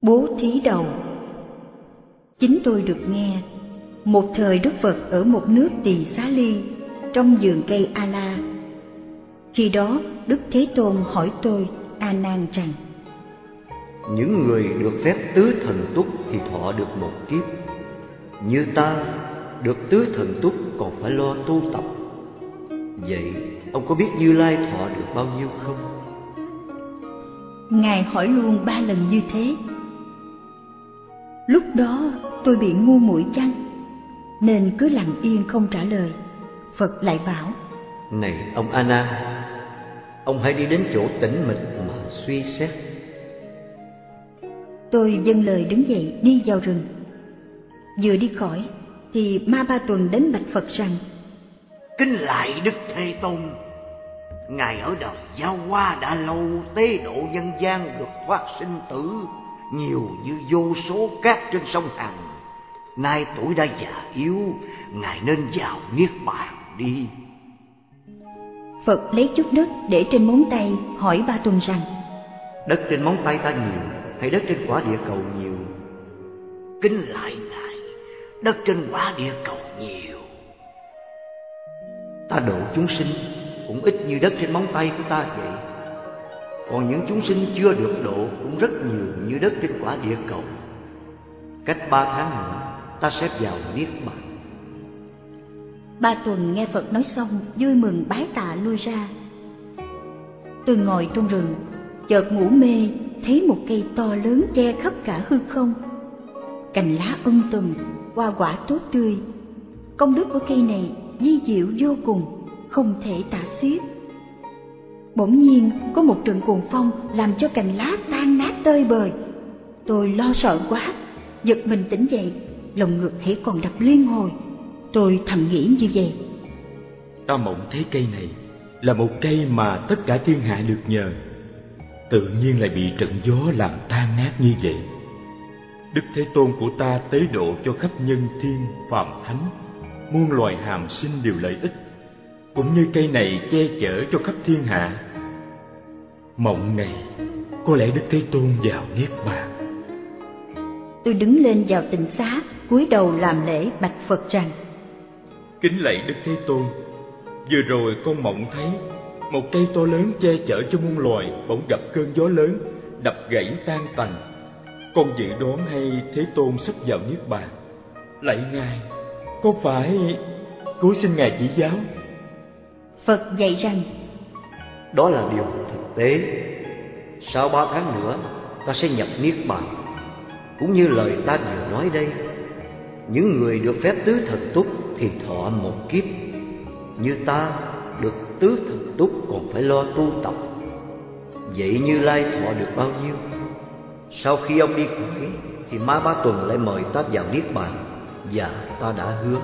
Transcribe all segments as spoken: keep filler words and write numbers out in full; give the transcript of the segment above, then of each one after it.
Bố thí đầu. Chính tôi được nghe, một thời Đức Phật ở một nước Tỳ Xá Ly, trong vườn cây A La. Khi đó Đức Thế Tôn hỏi tôi, A Nan, rằng: những người được phép tứ thần túc thì thọ được một kiếp, như ta được tứ thần túc còn phải lo tu tập. Vậy ông có biết Như Lai thọ được bao nhiêu không? Ngài hỏi luôn ba lần như thế. Lúc đó tôi bị ngu muội chăng, nên cứ lặng yên không trả lời. Phật lại bảo: này ông A Nan, ông hãy đi đến chỗ tĩnh mịch mà suy xét. Tôi dâng lời đứng dậy đi vào rừng. Vừa đi khỏi thì Ma Ba Tuần đến bạch Phật rằng: kính lạy Đức Thế Tôn, Ngài ở đời Giao Hoa đã lâu, tế độ nhân gian được thoát sinh tử, nhiều như vô số cát trên sông Hằng. Nay tuổi đã già yếu, Ngài nên vào niết bàn đi. Phật lấy chút đất để trên móng tay, hỏi Ba Tuần rằng: đất trên móng tay ta nhiều hay đất trên quả địa cầu nhiều? Kính lạy Ngài, đất trên quả địa cầu nhiều. Ta độ chúng sinh cũng ít như đất trên móng tay của ta vậy. Còn những chúng sinh chưa được độ cũng rất nhiều như đất trên quả địa cầu. Cách ba tháng nữa ta sẽ vào niết bàn. Ba Tuần nghe Phật nói xong, vui mừng bái tạ lui ra. Tôi ngồi trong rừng, chợt ngủ mê, thấy một cây to lớn che khắp cả hư không. Cành lá um tùm, hoa quả tốt tươi. Công đức của cây này vi diệu vô cùng, không thể tả xiết. Bỗng nhiên có một trận cuồng phong làm cho cành lá tan nát tơi bời. Tôi lo sợ quá, giật mình tỉnh dậy, lòng ngực hễ còn đập liên hồi. Tôi thầm nghĩ như vậy: ta mộng thấy cây này là một cây mà tất cả thiên hạ được nhờ, tự nhiên lại bị trận gió làm tan nát như vậy. Đức Thế Tôn của ta tế độ cho khắp nhân thiên phàm thánh, muôn loài hàm sinh đều lợi ích, cũng như cây này che chở cho khắp thiên hạ. Mộng này có lẽ Đức Thế Tôn vào niết bàn. Tôi đứng lên vào tịnh xá, cúi đầu làm lễ bạch Phật rằng: kính lạy Đức Thế Tôn, vừa rồi con mộng thấy một cây to lớn che chở cho muôn loài bỗng gặp cơn gió lớn, đập gãy tan tành. Con dự đoán hay Thế Tôn sắp vào niết bàn. Lạy Ngài, có phải... Cố xin Ngài chỉ giáo. Phật dạy rằng: đó là điều thực tế. Sau ba tháng nữa ta sẽ nhập niết bàn. Cũng như lời ta vừa nói đây, những người được phép tứ thần túc thì thọ một kiếp, như ta được tứ thần túc còn phải lo tu tập. Vậy Như Lai thọ được bao nhiêu? Sau khi ông đi khỏi thì Ma Ba Tuần lại mời ta vào niết bàn, và ta đã hứa.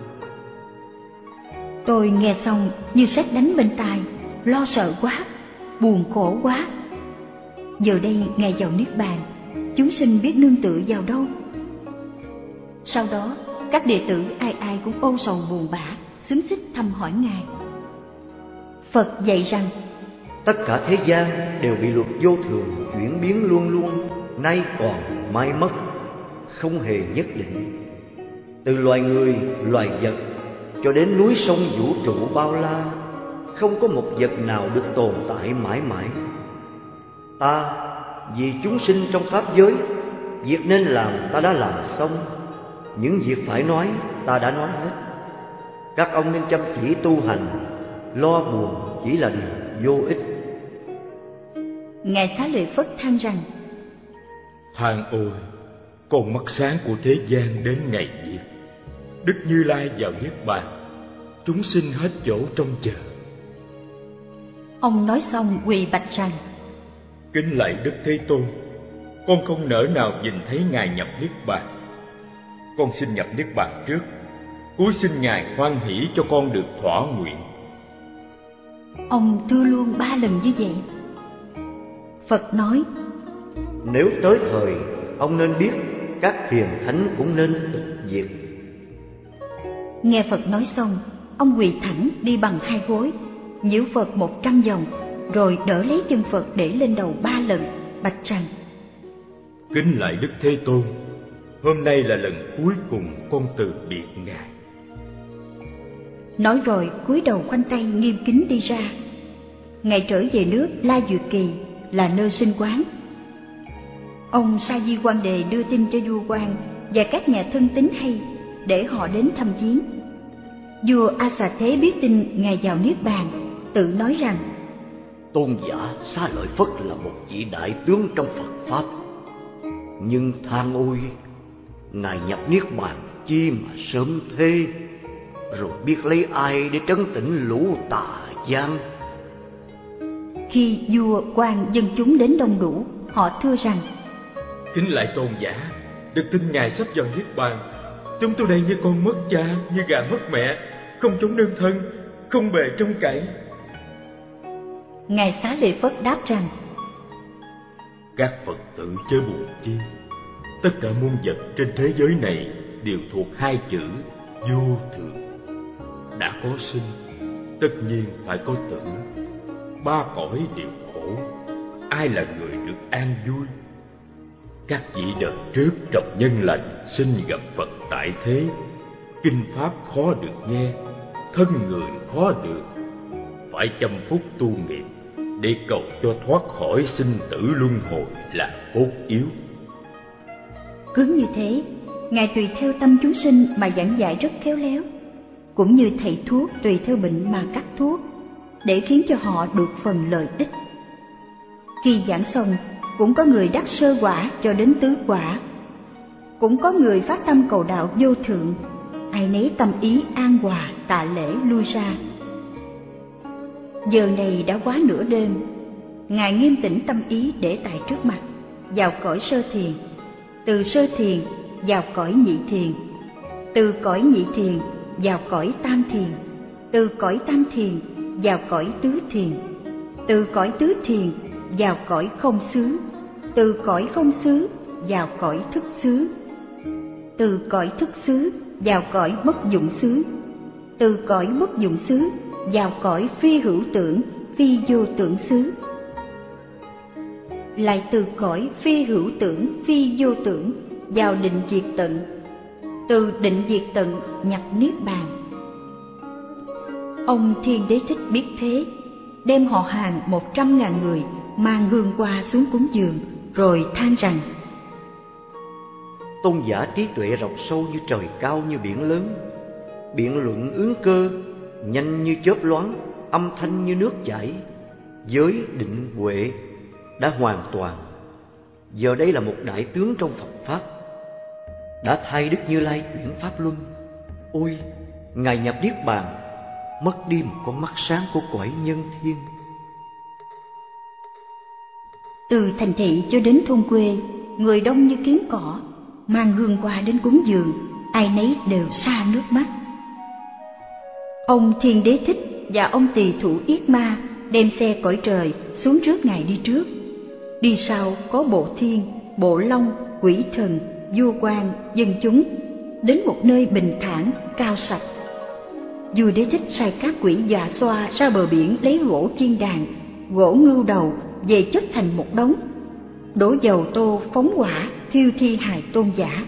Tôi nghe xong như sét đánh bên tai, lo sợ quá, buồn khổ quá. Giờ đây Ngài vào niết bàn, chúng sinh biết nương tựa vào đâu? Sau đó các đệ tử ai ai cũng âu sầu buồn bã, xúm xít thăm hỏi Ngài. Phật dạy rằng: tất cả thế gian đều bị luật vô thường chuyển biến luôn luôn, nay còn mai mất, không hề nhất định. Từ loài người, loài vật cho đến núi sông vũ trụ bao la, không có một vật nào được tồn tại mãi mãi. Ta vì chúng sinh trong pháp giới, việc nên làm ta đã làm xong, những việc phải nói ta đã nói hết. Các ông nên chăm chỉ tu hành, lo buồn chỉ là điều vô ích. Ngài Xá Lợi Phất than rằng: than ôi, con mắt sáng của thế gian đến ngày diệt. Đức Như Lai vào niết bàn, chúng sinh hết chỗ trông chờ. Ông nói xong quỳ bạch rằng: kính lạy Đức Thế Tôn, con không nỡ nào nhìn thấy Ngài nhập niết bàn. Con xin nhập niết bàn trước, cúi xin Ngài hoan hỷ cho con được thỏa nguyện. Ông thưa luôn ba lần như vậy. Phật nói: nếu tới thời, ông nên biết các hiền thánh cũng nên tịch diệt. Nghe Phật nói xong, ông quỳ thẳng đi bằng hai gối, nhiễu Phật một trăm vòng, rồi đỡ lấy chân Phật để lên đầu ba lần, bạch rằng: Kính lạy Đức Thế Tôn, hôm nay là lần cuối cùng con từ biệt Ngài. Nói rồi cúi đầu khoanh tay nghiêm kính đi ra. Ngài trở về nước La Duyệt Kỳ là nơi sinh quán. Ông Sa Di Quang Đề đưa tin cho vua Quan và các nhà thân tín hay để họ đến thăm viếng. Vua A Xà Thế biết tin Ngài vào Niết Bàn, tự nói rằng: Tôn giả Xá Lợi Phất là một vị đại tướng trong Phật Pháp, nhưng than ôi, Ngài nhập Niết Bàn chi mà sớm thế, rồi biết lấy ai để trấn tĩnh lũ tà gian. Khi vua Quan dân chúng đến đông đủ, họ thưa rằng: Kính lạy Tôn giả, được tin Ngài sắp vào Niết Bàn. Chúng tôi đây như con mất cha, như gà mất mẹ, không chống đơn thân, không bề trông cậy. Ngài Xá Lợi Phất đáp rằng: Các Phật tử chớ buồn chi, tất cả muôn vật trên thế giới này đều thuộc hai chữ vô thường. Đã có sinh, tất nhiên phải có tử. Ba cõi đều khổ, ai là người được an vui? Các vị đời trước trồng nhân lành, xin gặp Phật tại thế. Kinh pháp khó được nghe, thân người khó được, phải chăm phúc tu nghiệp để cầu cho thoát khỏi sinh tử luân hồi là cốt yếu. Cứ như thế, Ngài tùy theo tâm chúng sinh mà giảng dạy rất khéo léo, cũng như thầy thuốc tùy theo bệnh mà cắt thuốc, để khiến cho họ được phần lợi ích. Khi giảng xong, cũng có người đắc sơ quả cho đến tứ quả, cũng có người phát tâm cầu đạo vô thượng, ai nấy tâm ý an hòa tạ lễ lui ra. Giờ này đã quá nửa đêm, Ngài nghiêm tĩnh tâm ý để tại trước mặt, vào cõi sơ thiền, từ sơ thiền vào cõi nhị thiền, từ cõi nhị thiền vào cõi tam thiền, từ cõi tam thiền vào cõi tứ thiền, từ cõi tứ thiền vào cõi không xứ, từ cõi không xứ vào cõi thức xứ, từ cõi thức xứ vào cõi bất dụng xứ, từ cõi bất dụng xứ vào cõi phi hữu tưởng, phi vô tưởng xứ, lại từ cõi phi hữu tưởng, phi vô tưởng vào định diệt tận, từ định diệt tận nhập niết bàn. Ông Thiên Đế Thích biết thế, đem họ hàng một trăm ngàn người mang hương hoa xuống cúng dường, rồi than rằng: Tôn giả trí tuệ rộng sâu như trời cao như biển lớn, biện luận ứng cơ, nhanh như chớp loáng, âm thanh như nước chảy, giới định huệ đã hoàn toàn. Giờ đây là một đại tướng trong Phật Pháp, đã thay Đức Như Lai chuyển Pháp Luân. Ôi, Ngài nhập Niết Bàn, mất đi một con mắt sáng của cõi nhân thiên. Từ thành thị cho đến thôn quê, người đông như kiến cỏ, mang hương hoa đến cúng dường, ai nấy đều xa nước mắt. Ông Thiên Đế Thích và ông Tỳ Thủ Yết Ma đem xe cõi trời xuống trước Ngài đi trước, đi sau có bộ thiên, bộ long, quỷ thần, vua quan, dân chúng, đến một nơi bình thản, cao sạch. Vua Đế Thích sai các quỷ già xoa ra bờ biển lấy gỗ chiên đàn, gỗ ngưu đầu về chất thành một đống, đổ dầu tô phóng hỏa thiêu thi hài tôn giả.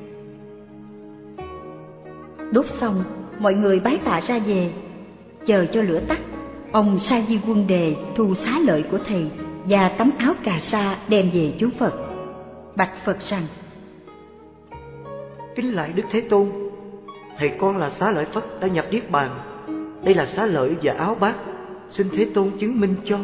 Đốt xong, mọi người bái tạ ra về. Chờ cho lửa tắt, ông Sa Di Quân Đề thu xá lợi của thầy và tấm áo cà sa đem về chú Phật, bạch Phật rằng: Kính lạy Đức Thế Tôn, thầy con là Xá Lợi Phất đã nhập Niết Bàn. Đây là xá lợi và áo bát, xin Thế Tôn chứng minh cho.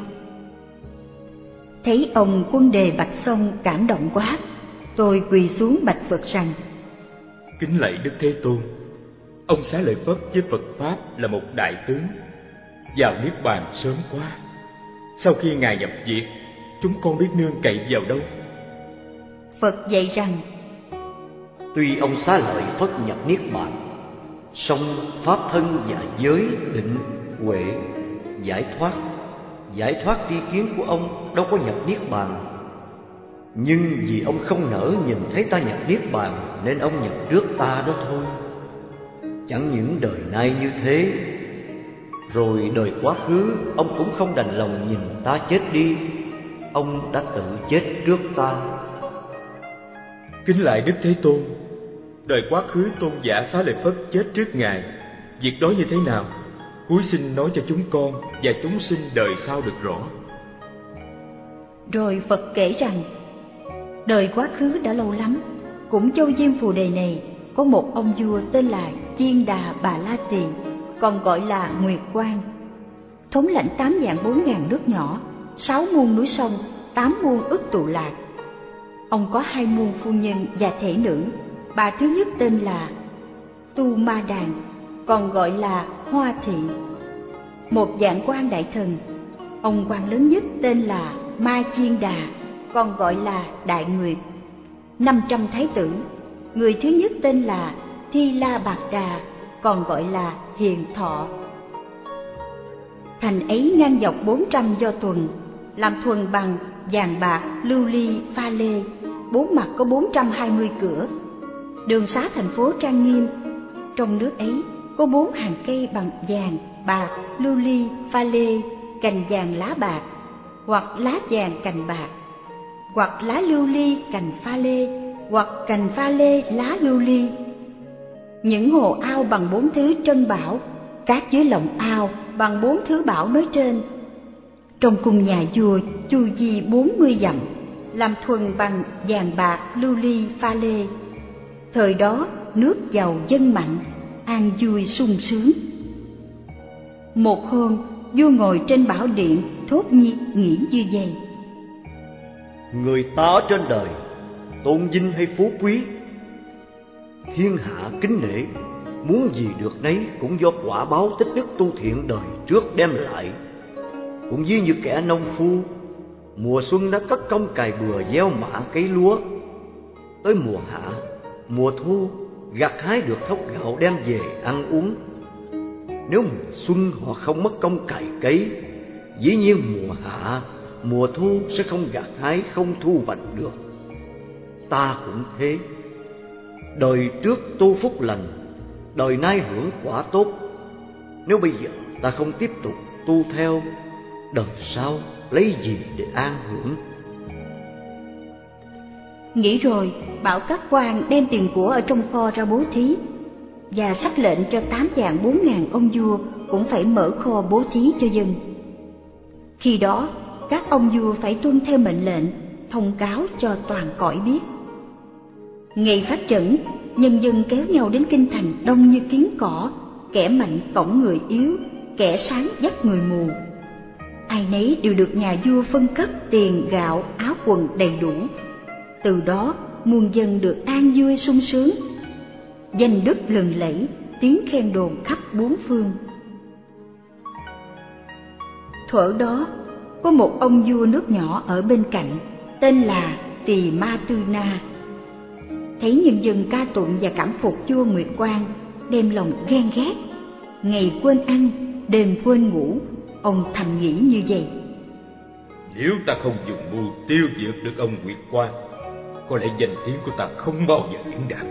Thấy ông Quân Đề bạch xong cảm động quá, tôi quỳ xuống bạch Phật rằng: Kính lạy Đức Thế Tôn, ông Xá Lợi Phất với Phật Pháp là một đại tướng, vào Niết Bàn sớm quá. Sau khi Ngài nhập diệt, chúng con biết nương cậy vào đâu? Phật dạy rằng: Tuy ông Xá Lợi Phất nhập Niết Bàn, song pháp thân và giới định huệ giải thoát, giải thoát tri kiến của ông đâu có nhập Niết Bàn. Nhưng vì ông không nỡ nhìn thấy ta nhập Niết Bàn, nên ông nhập trước ta đó thôi. Chẳng những đời nay như thế, rồi đời quá khứ ông cũng không đành lòng nhìn ta chết đi, ông đã tự chết trước ta. Kính lại Đức Thế Tôn, đời quá khứ tôn giả Xá Lợi Phất chết trước Ngài, việc đó như thế nào? Cúi xin nói cho chúng con và chúng sinh đời sau được rõ. Rồi Phật kể rằng, đời quá khứ đã lâu lắm, cũng châu Diêm Phù Đề này có một ông vua tên là Chiên Đà Bà La Tỳ, còn gọi là Nguyệt Quang, thống lãnh tám vạn bốn ngàn nước nhỏ, sáu muôn núi sông, tám muôn ức tụ lạc. Ông có hai muôn phu nhân và thể nữ. Bà thứ nhất tên là Tu Ma Đàn, còn gọi là Hoa Thị. Một vạn quan đại thần. Ông quan lớn nhất tên là Ma Chiên Đà, còn gọi là Đại Nguyệt. Năm trăm thái tử. Người thứ nhất tên là Thi La Bạc Đà, còn gọi là Hiền Thọ. Thành ấy ngang dọc bốn trăm do tuần, làm thuần bằng vàng bạc, lưu ly, pha lê. Bốn mặt có bốn trăm hai mươi cửa. Đường xá thành phố trang nghiêm. Trong nước ấy có bốn hàng cây bằng vàng, bạc, lưu ly, pha lê, cành vàng lá bạc, hoặc lá vàng cành bạc, hoặc lá lưu ly cành pha lê, hoặc cành pha lê lá lưu ly. Những hồ ao bằng bốn thứ trân bảo, cát dưới lòng ao bằng bốn thứ bảo nói trên. Trong cung nhà vua chu vi bốn mươi dặm, làm thuần bằng vàng bạc, lưu ly, pha lê. Thời đó nước giàu dân mạnh, an vui sung sướng. Một hôm, vua ngồi trên bảo điện thốt nhiên nghĩ như vậy: Người ta ở trên đời, tôn vinh hay phú quý, thiên hạ kính nể, muốn gì được nấy cũng do quả báo tích đức tu thiện đời trước đem lại. Cũng như như kẻ nông phu, mùa xuân đã cất công cày bừa gieo mạ cấy lúa, tới mùa hạ, mùa thu gặt hái được thóc gạo đem về ăn uống. Nếu mùa xuân họ không mất công cày cấy, dĩ nhiên mùa hạ, mùa thu sẽ không gặt hái, không thu hoạch được. Ta cũng thế, đời trước tu phúc lành, đời nay hưởng quả tốt. Nếu bây giờ ta không tiếp tục tu theo, đời sau lấy gì để an hưởng? Nghĩ rồi, bảo các quan đem tiền của ở trong kho ra bố thí, và sắc lệnh cho tám vạn bốn ngàn ông vua cũng phải mở kho bố thí cho dân. Khi đó, các ông vua phải tuân theo mệnh lệnh, thông cáo cho toàn cõi biết. Ngày phát chẩn, nhân dân kéo nhau đến kinh thành đông như kiến cỏ, kẻ mạnh cõng người yếu, kẻ sáng dắt người mù. Ai nấy đều được nhà vua phân cấp tiền, gạo, áo quần đầy đủ. Từ đó, muôn dân được an vui sung sướng. Danh đức lừng lẫy, tiếng khen đồn khắp bốn phương. Thuở đó, có một ông vua nước nhỏ ở bên cạnh, tên là Tỳ Ma Tư Na. Thấy nhân dân ca tụng và cảm phục vua Nguyệt Quang, đem lòng ghen ghét, ngày quên ăn, đêm quên ngủ. Ông thầm nghĩ như vậy: Nếu ta không dùng mưu tiêu diệt được ông Nguyệt Quang, có lẽ danh tiếng của ta không bao giờ vững đạt.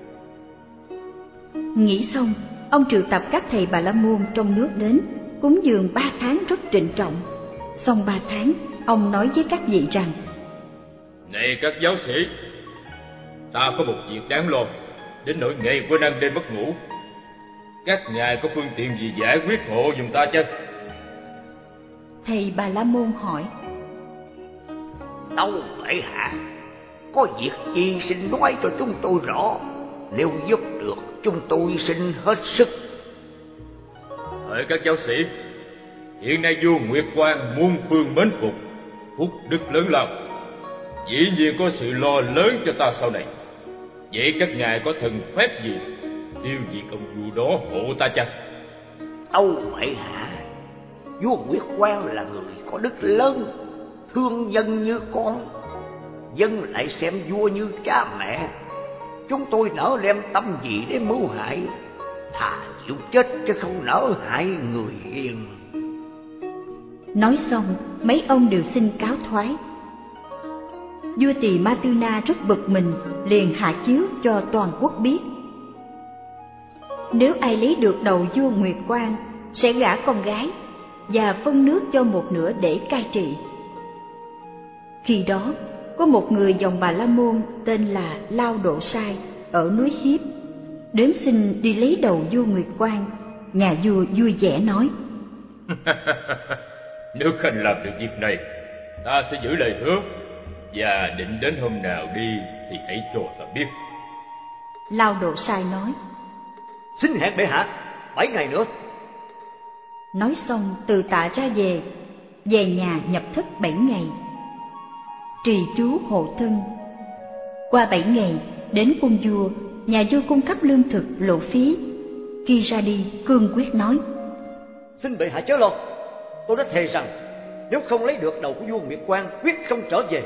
Nghĩ xong, ông triệu tập các thầy Bà La Môn trong nước đến, cúng dường ba tháng rất trịnh trọng. Xong ba tháng, ông nói với các vị rằng: Này các giáo sĩ, ta có một việc đáng lo, đến nỗi ngày quên ăn đêm mất ngủ. Các ngài có phương tiện gì giải quyết hộ giùm ta chăng? Thầy Bà La Môn hỏi: Tâu bệ hạ, có việc gì xin nói cho chúng tôi rõ, nếu giúp được chúng tôi xin hết sức. Hỡi các giáo sĩ, hiện nay vua Nguyệt Quang muôn phương mến phục, phúc đức lớn lao, dĩ nhiên có sự lo lớn cho ta sau này. Vậy các ngài có thần phép gì tiêu diệt ông vua đó hộ ta chăng? Tâu bệ hạ, vua Nguyệt Quang là người có đức lớn, thương dân như con, dân lại xem vua như cha mẹ. Chúng tôi nỡ đem tâm gì để mưu hại, thà chịu chết chứ không nỡ hại người hiền. Nói xong, mấy ông đều xin cáo thoái. Vua Tỳ Ma Tư Na rất bực mình, liền hạ chiếu cho toàn quốc biết: Nếu ai lấy được đầu vua Nguyệt Quang, sẽ gả con gái và phân nước cho một nửa để cai trị. Khi đó, có một người dòng Bà La Môn tên là Lao Độ Sai ở núi Hiếp đến xin đi lấy đầu vua Nguyệt Quang. Nhà vua vui vẻ nói: Nếu Khanh làm được việc này, ta sẽ giữ lời hứa, và định đến hôm nào đi thì hãy cho ta biết. Lao Độ Sai nói: Xin hẹn bệ hạ bảy ngày nữa. Nói xong từ tạ ra về, về nhà nhập thất bảy ngày, trì chú hộ thân. Qua bảy ngày, đến cung vua, nhà vua cung cấp lương thực lộ phí. Khi ra đi, cương quyết nói: Xin bệ hạ chớ lo, tôi đã thề rằng nếu không lấy được đầu của vua Nguyệt Quang, quyết không trở về.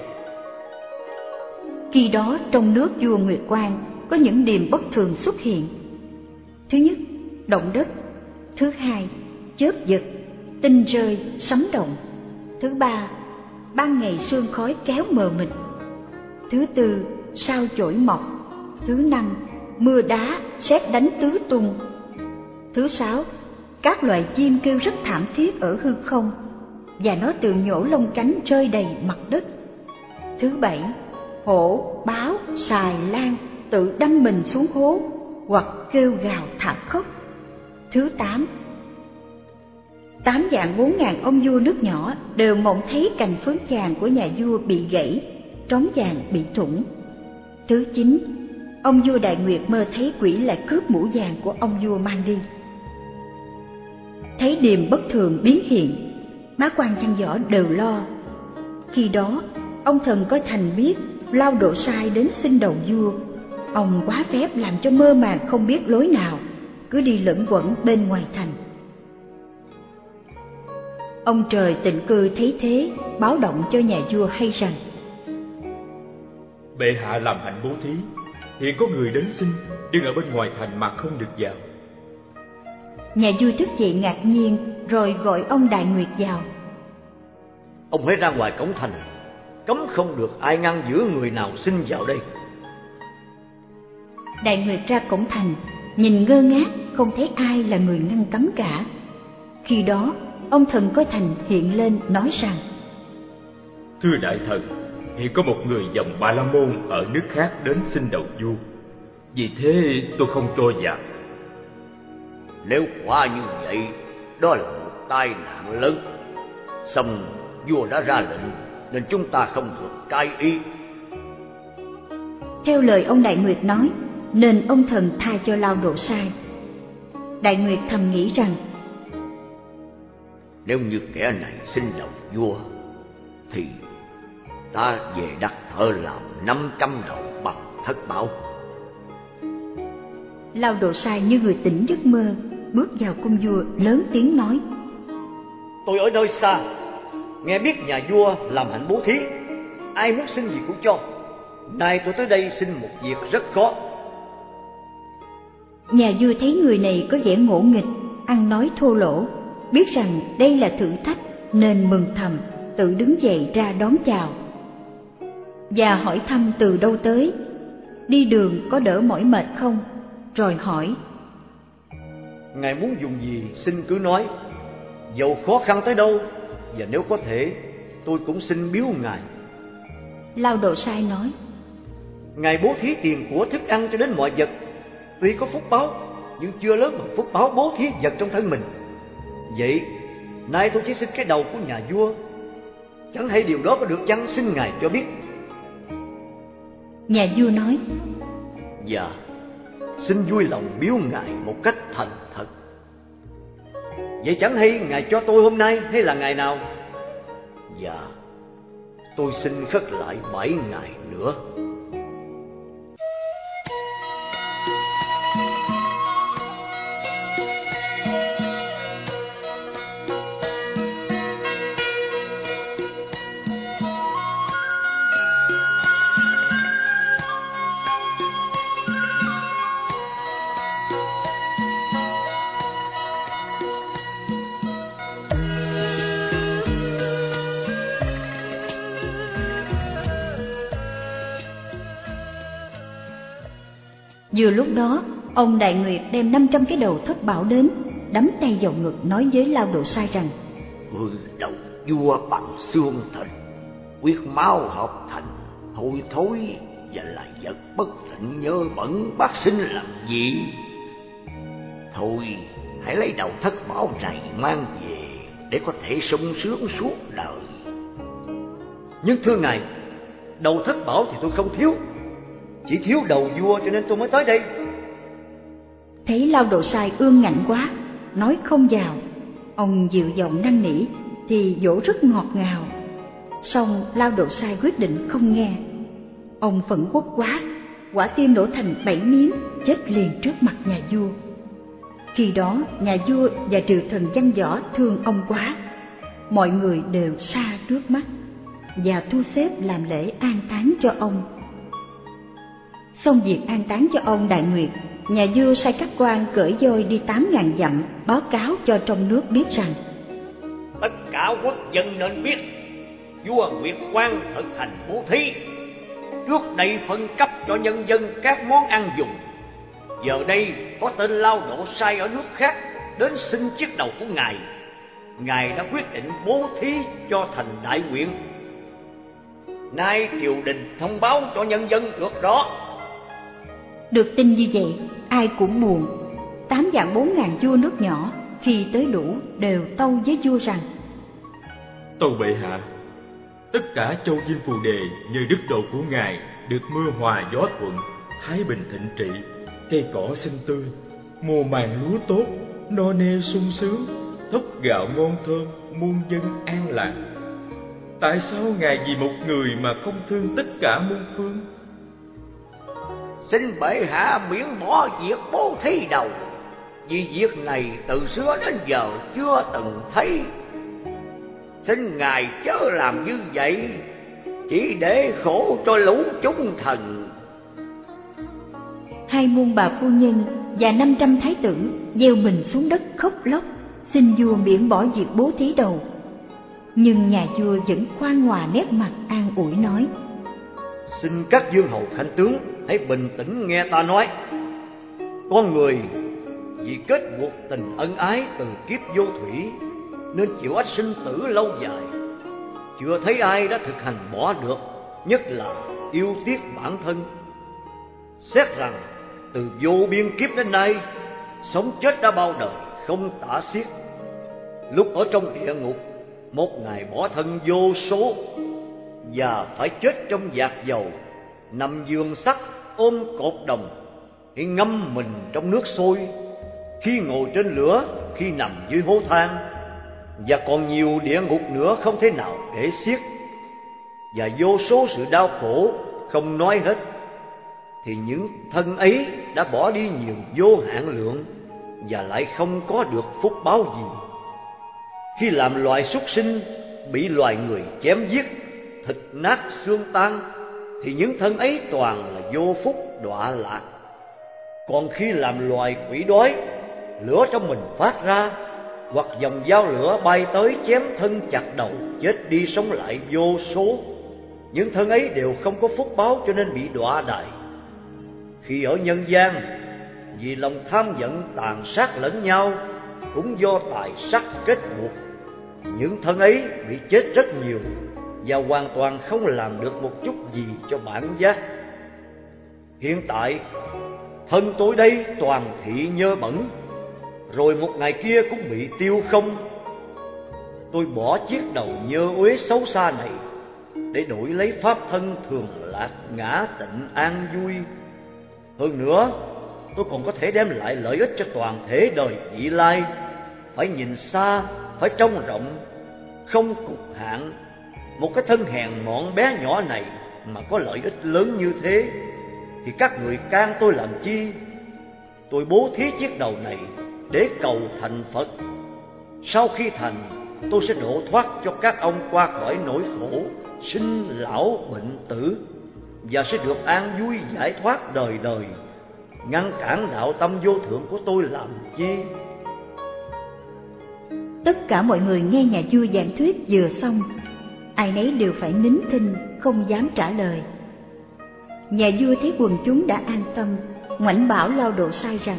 Khi đó trong nước vua Nguyệt Quang có những điềm bất thường xuất hiện. Thứ nhất, động đất. Thứ hai, chớp giật, tinh rơi, sấm động. Thứ ba, ban ngày sương khói kéo mờ mịt. Thứ tư, sao chổi mọc. Thứ năm, mưa đá, sét đánh tứ tung. Thứ sáu, các loài chim kêu rất thảm thiết ở hư không, và nó tự nhổ lông cánh rơi đầy mặt đất. Thứ bảy, hổ, báo, sài, lan tự đâm mình xuống hố hoặc kêu gào thảm khốc. Thứ tám, tám vạn bốn ngàn ông vua nước nhỏ đều mộng thấy cành phướng vàng của nhà vua bị gãy, trống vàng bị thủng. Thứ chín, ông vua Đại Nguyệt mơ thấy quỷ lại cướp mũ vàng của ông vua mang đi. Thấy điềm bất thường biến hiện, bá quan văn võ đều lo. Khi đó, ông thần có thành biết Lao Độ Sai đến xin đầu vua. Ông quá phép làm cho mơ màng không biết lối nào, cứ đi lẫn quẩn bên ngoài thành. Ông trời tịnh cư thấy thế, báo động cho nhà vua hay rằng: Bệ hạ làm hạnh bố thí, hiện có người đến xin, nhưng ở bên ngoài thành mà không được vào. Nhà vua thức dậy ngạc nhiên, rồi gọi ông Đại Nguyệt vào. Ông hãy ra ngoài cổng thành, cấm không được ai ngăn giữ người nào xin vào đây. Đại Nguyệt ra cổng thành, nhìn ngơ ngác, không thấy ai là người ngăn cấm cả. Khi đó, ông thần có thành hiện lên nói rằng: Thưa đại thần, hiện có một người dòng Bà La Môn ở nước khác đến xin đầu vua, vì thế tôi không cho vào. Nếu quả như vậy, đó là một tai nạn lớn. Song vua đã ra lệnh, nên chúng ta không được trái ý. Theo lời ông Đại Nguyệt nói, nên ông thần tha cho Lao Độ Sai. Đại Nguyệt thầm nghĩ rằng: Nếu như kẻ này xin đầu vua, thì ta về đặt thợ làm năm trăm đầu bằng thất bảo. Lao Độ Sai như người tỉnh giấc mơ, bước vào cung vua lớn tiếng nói: Tôi ở nơi xa, nghe biết nhà vua làm hạnh bố thí, ai muốn xin gì cũng cho. Nay tôi tới đây xin một việc rất khó. Nhà vua thấy người này có vẻ ngỗ nghịch, ăn nói thô lỗ, biết rằng đây là thử thách, nên mừng thầm, tự đứng dậy ra đón chào và hỏi thăm từ đâu tới, đi đường có đỡ mỏi mệt không, rồi hỏi: Ngài muốn dùng gì xin cứ nói, dầu khó khăn tới đâu, và nếu có thể tôi cũng xin biếu ngài. Lao Độ Sai nói: Ngài bố thí tiền của thức ăn cho đến mọi vật, tuy có phúc báo, nhưng chưa lớn bằng phúc báo bố thí vật trong thân mình. Vậy nay tôi chỉ xin cái đầu của nhà vua, chẳng hay điều đó có được chăng, xin ngài cho biết. Nhà vua nói: Dạ, xin vui lòng biếu ngài một cách thành thật. Vậy chẳng hay ngài cho tôi hôm nay hay là ngày nào? dạ, Tôi xin khất lại bảy ngày nữa. Vừa lúc đó, ông Đại Nguyệt đem năm trăm cái đầu thất bảo đến, đắm tay vào ngực nói với Lao Độ Sai rằng: mười đầu vua bằng xương thịt, huyết máu hợp thành, hôi thối và là vật bất tịnh nhơ bẩn, bác sinh làm gì? Thôi, hãy lấy đầu thất bảo này mang về để có thể sung sướng suốt đời. Nhưng thưa ngài, đầu thất bảo thì tôi không thiếu, chỉ thiếu đầu vua cho nên tôi mới tới đây. Thấy Lao Độ Sai ương ngạnh quá, nói không vào, ông dịu giọng năn nỉ thì dỗ rất ngọt ngào. Song Lao Độ Sai quyết định không nghe. Ông phẫn uất quá, quả tim nổ thành bảy miếng, chết liền trước mặt nhà vua. Khi đó nhà vua và triều thần văn võ thương ông quá, mọi người đều xa nước mắt và thu xếp làm lễ an táng cho ông. Xong việc an táng cho ông Đại Nguyệt, nhà vua sai các quan cởi voi đi tám ngàn dặm báo cáo cho trong nước biết rằng: tất cả quốc dân nên biết, vua Nguyệt Quang thực hành bố thí, trước đây phân cấp cho nhân dân các món ăn dùng. Giờ đây có tên Lao Độ Sai ở nước khác đến xin chiếc đầu của ngài. Ngài đã quyết định bố thí cho thành đại nguyện. Nay triều đình thông báo cho nhân dân được đó. Được tin như vậy, ai cũng buồn. Tám vạn bốn ngàn vua nước nhỏ khi tới đủ đều tâu với vua rằng: tâu bệ hạ, tất cả châu Diêm Phù Đề nhờ đức độ của ngài được mưa hòa gió thuận, thái bình thịnh trị, cây cỏ xanh tươi, mùa màng lúa tốt, no nê sung sướng, thóc gạo ngon thơm, muôn dân an lạc. Tại sao ngài vì một người mà không thương tất cả muôn phương? Xin bệ hạ miễn bỏ việc bố thí đầu, vì việc này từ xưa đến giờ chưa từng thấy. Xin ngài chớ làm như vậy, chỉ để khổ cho lũ chúng thần. Hai muôn bà phu nhân và năm trăm thái tử gieo mình xuống đất khóc lóc, xin vua miễn bỏ việc bố thí đầu. Nhưng nhà vua vẫn khoan hòa nét mặt an ủi nói: xin các vương hầu khanh tướng hãy bình tĩnh nghe ta nói. Con người vì kết cuộc tình ân ái từ kiếp vô thủy nên chịu ách sinh tử lâu dài. Chưa thấy ai đã thực hành bỏ được, nhất là yêu tiếc bản thân. Xét rằng từ vô biên kiếp đến nay, sống chết đã bao đời không tả xiết. Lúc ở trong địa ngục, một ngày bỏ thân vô số, và phải chết trong vạc dầu, nằm giường sắt ôm cột đồng, khi ngâm mình trong nước sôi, khi ngồi trên lửa, khi nằm dưới hố than, và còn nhiều địa ngục nữa không thể nào kể xiết, và vô số sự đau khổ không nói hết. Thì những thân ấy đã bỏ đi nhiều vô hạn lượng, và lại không có được phúc báo gì. Khi làm loài súc sinh, bị loài người chém giết, thịt nát xương tan, thì những thân ấy toàn là vô phúc đọa lạc. Còn khi làm loài quỷ đói, lửa trong mình phát ra, hoặc dòng dao lửa bay tới chém thân chặt đầu, chết đi sống lại vô số, những thân ấy đều không có phúc báo cho nên bị đọa đại. Khi ở nhân gian, vì lòng tham giận tàn sát lẫn nhau, cũng do tài sắc kết buộc, những thân ấy bị chết rất nhiều, và hoàn toàn không làm được một chút gì cho bản giác. Hiện tại, thân tôi đây toàn thị nhơ bẩn, rồi một ngày kia cũng bị tiêu không. Tôi bỏ chiếc đầu nhơ uế xấu xa này để đổi lấy pháp thân thường lạc ngã tịnh an vui. Hơn nữa, tôi còn có thể đem lại lợi ích cho toàn thể đời vị lai. Phải nhìn xa, phải trông rộng, không cục hạn. Một cái thân hèn mọn bé nhỏ này mà có lợi ích lớn như thế, thì các người can tôi làm chi? Tôi bố thí chiếc đầu này để cầu thành Phật. Sau khi thành, tôi sẽ độ thoát cho các ông qua khỏi nỗi khổ sinh lão bệnh tử, và sẽ được an vui giải thoát đời đời. Ngăn cản đạo tâm vô thượng của tôi làm chi? Tất cả mọi người nghe nhà vua giảng thuyết vừa xong, ai nấy đều phải nín thinh, không dám trả lời. Nhà vua thấy quần chúng đã an tâm, ngoảnh bảo Lao Độ Sai rằng: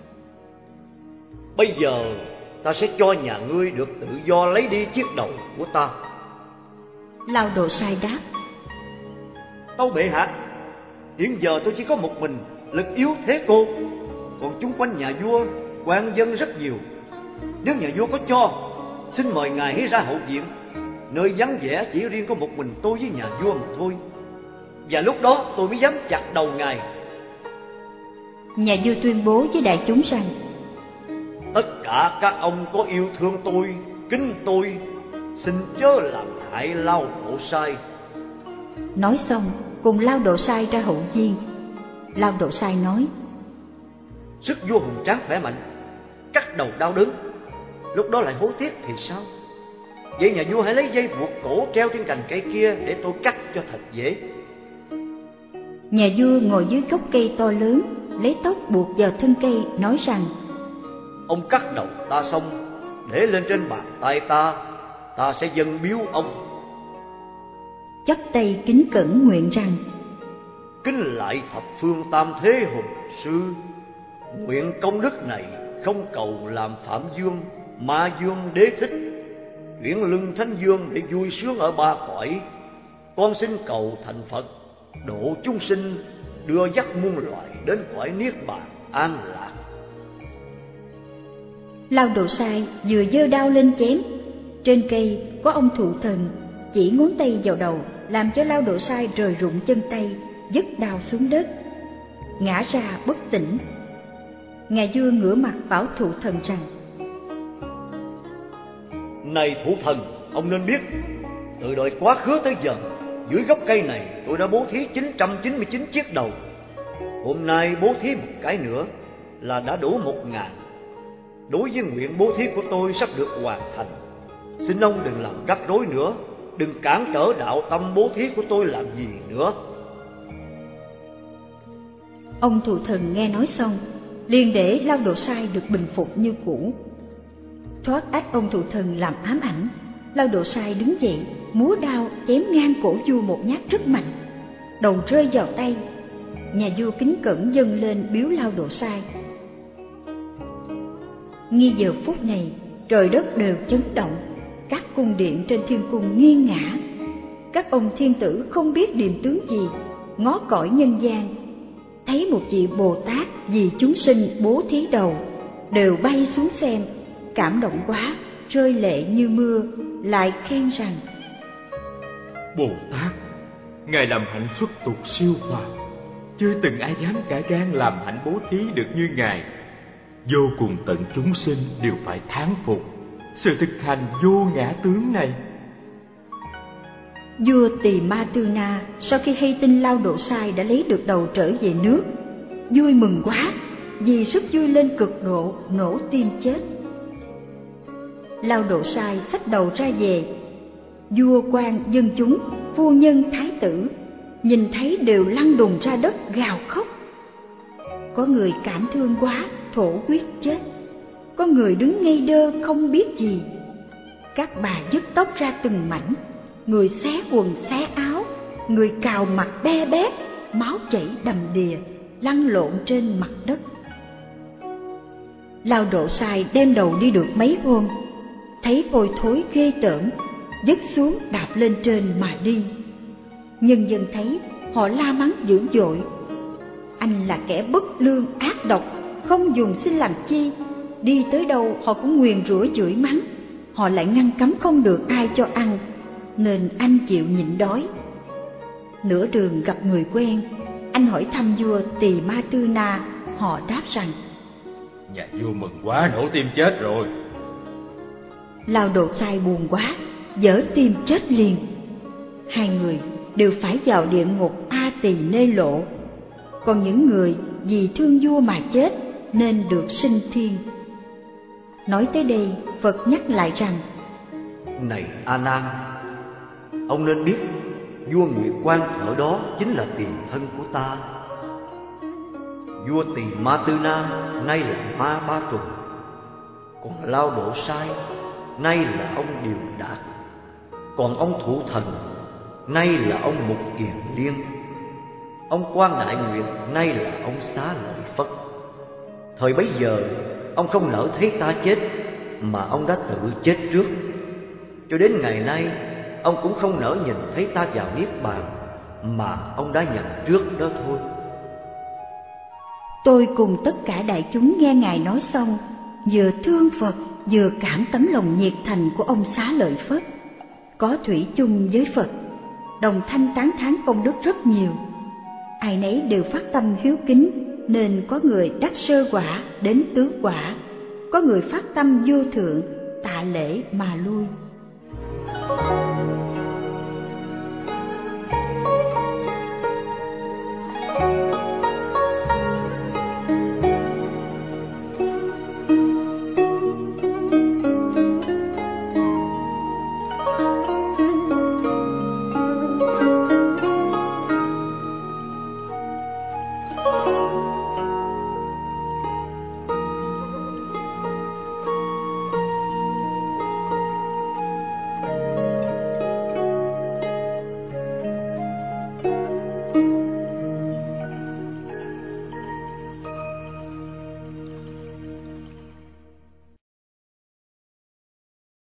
bây giờ ta sẽ cho nhà ngươi được tự do lấy đi chiếc đầu của ta. Lao Độ Sai đáp: Tâu bệ hạ, hiện giờ tôi chỉ có một mình, lực yếu thế cô, còn chung quanh nhà vua quan dân rất nhiều. Nếu nhà vua có cho, xin mời ngài hãy ra hậu viện, nơi vắng vẻ chỉ riêng có một mình tôi với nhà vua mà thôi, và lúc đó tôi mới dám chặt đầu ngài. Nhà vua tuyên bố với đại chúng rằng: Tất cả các ông có yêu thương tôi, kính tôi, xin chớ làm hại Lao Độ Sai. Nói xong cùng Lao Độ Sai ra hậu viên. Lao Độ Sai nói: Sức vua hùng tráng khỏe mạnh, cắt đầu đau đớn, lúc đó lại hối tiếc thì sao? Vậy nhà vua hãy lấy dây buộc cổ treo trên cành cây kia để tôi cắt cho thật dễ. Nhà vua ngồi dưới gốc cây to lớn, lấy tóc buộc vào thân cây, nói rằng: Ông cắt đầu ta xong, để lên trên bàn tay ta, ta sẽ dâng biếu ông. Chắp tay kính cẩn nguyện rằng: Kính lại thập phương tam thế hùng sư, nguyện công đức này không cầu làm Phạm Dương, Ma Dương Đế thích, chuyển lưng Thánh Dương để vui sướng ở ba cõi. Con xin cầu thành Phật, độ chúng sinh, đưa dắt muôn loài đến cõi niết bàn an lạc. Lao Độ Sai vừa giơ đao lên chém, trên cây có ông thụ thần chỉ ngón tay vào đầu, làm cho Lao Độ Sai rời rụng chân tay, vứt đao xuống đất, ngã ra bất tỉnh. Ngài vua ngửa mặt bảo thụ thần rằng: Này thụ thần, ông nên biết, từ đời quá khứ tới giờ, dưới gốc cây này tôi đã bố thí chín trăm chín mươi chín chiếc đầu. Hôm nay bố thí một cái nữa là đã đủ một ngàn. Đối với nguyện bố thí của tôi sắp được hoàn thành, xin ông đừng làm rắc rối nữa, đừng cản trở đạo tâm bố thí của tôi làm gì nữa. Ông thụ thần nghe nói xong, liền để Lao Độ Sai được bình phục như cũ. Thoát ách ông thụ thần làm ám ảnh, Lao Độ Sai đứng dậy, múa đao chém ngang cổ vua một nhát rất mạnh, đầu rơi vào tay. Nhà vua kính cẩn dâng lên biếu Lao Độ Sai. Ngay giờ phút này, trời đất đều chấn động, các cung điện trên thiên cung nghiêng ngả. Các ông thiên tử không biết điềm tướng gì, ngó cõi nhân gian, thấy một vị Bồ Tát vì chúng sinh bố thí đầu, đều bay xuống xem, cảm động quá, rơi lệ như mưa, lại khen rằng: Bồ Tát, Ngài làm hạnh xuất tục siêu phàm, chưa từng ai dám cả gan làm hạnh bố thí được như Ngài. Vô cùng tận chúng sinh đều phải thán phục sự thực hành vô ngã tướng này. Vua Tỳ Ma Tư Na sau khi hay tin Lao Độ Sai đã lấy được đầu trở về nước, vui mừng quá, vì sức vui lên cực độ, nổ tim chết. Lao Độ Sai xách đầu ra về, vua quan dân chúng, phu nhân thái tử nhìn thấy đều lăn đùng ra đất gào khóc. Có người cảm thương quá, thổ huyết chết, có người đứng ngây đơ không biết gì. Các bà dứt tóc ra từng mảnh, người xé quần xé áo, người cào mặt be bét, máu chảy đầm đìa, lăn lộn trên mặt đất. Lao Độ Sai đem đầu đi được mấy hôm, thấy hôi thối ghê tởm, dứt xuống đạp lên trên mà đi. Nhân dân thấy, họ la mắng dữ dội: Anh là kẻ bất lương ác độc, không dùng xin làm chi. Đi tới đâu họ cũng nguyền rủa chửi mắng, họ lại ngăn cấm không được ai cho ăn, nên anh chịu nhịn đói. Nửa đường gặp người quen, anh hỏi thăm vua Tỳ Ma Tư Na. Họ đáp rằng: Nhà vua mừng quá, nổ tim chết rồi. Lao Độ Sai buồn quá, dở tim chết liền. Hai người đều phải vào địa ngục A Tỳ Nê Lộ, còn những người vì thương vua mà chết nên được sinh thiên. Nói tới đây, Phật nhắc lại rằng: Này A Nan, ông nên biết vua Nguyệt Quan ở đó chính là tiền thân của ta. Vua Tỳ Ma Tư Na nay là Ma Ba Tuần, còn Lao Độ Sai nay là ông Điều Đạt, còn ông Thụ Thần nay là ông Mục Kiền Liên, ông Quan Đại Nguyệt nay là ông Xá Lợi Phất. Thời bấy giờ ông không nỡ thấy ta chết, mà ông đã tự chết trước. Cho đến ngày nay ông cũng không nỡ nhìn thấy ta vào niết bàn, mà ông đã nhận trước đó thôi. Tôi cùng tất cả đại chúng nghe Ngài nói xong, vừa thương Phật vừa cảm tấm lòng nhiệt thành của ông Xá Lợi Phất, có thủy chung với Phật, đồng thanh tán thán công đức rất nhiều. Ai nấy đều phát tâm hiếu kính, nên có người đắc sơ quả đến tứ quả, có người phát tâm vô thượng tạ lễ mà lui.